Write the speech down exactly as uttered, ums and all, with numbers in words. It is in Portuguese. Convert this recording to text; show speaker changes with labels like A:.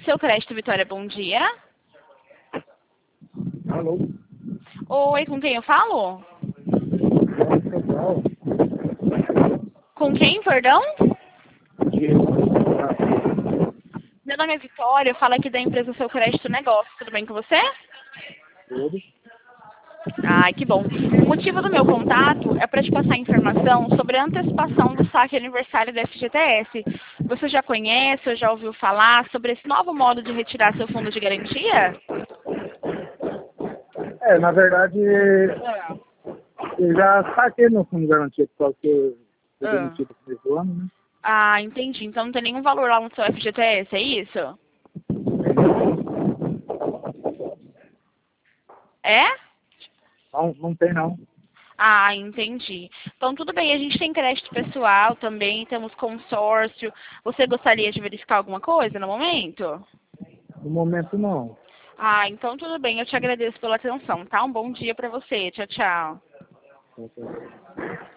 A: Seu Crédito Vitória, bom dia.
B: Alô?
A: Oi, com quem eu falo?
B: Pessoal,
A: Com quem, perdão?
B: Diego,
A: Meu nome é Vitória, eu falo aqui da empresa Seu Crédito Negócio. Tudo bem com você?
B: tudo.
A: Ai, que bom. O motivo do meu contato é para te passar informação sobre a antecipação do saque aniversário da F G T S. Você já conhece ou já ouviu falar sobre esse novo modo de retirar seu fundo de garantia?
B: É, na verdade, eu já saquei meu fundo garantido, só que eu fui
A: Ah,
B: demitido no começo do ano, né?
A: Ah, entendi. Então não tem nenhum valor lá no seu F G T S, é isso? É?
B: Não, não tem não.
A: Ah, entendi. Então tudo bem, a gente tem crédito pessoal também, temos consórcio. Você gostaria de verificar alguma coisa no momento?
B: No momento não.
A: Ah, então tudo bem, eu te agradeço pela atenção, tá? Um bom dia pra você. Tchau, tchau.
B: Ok.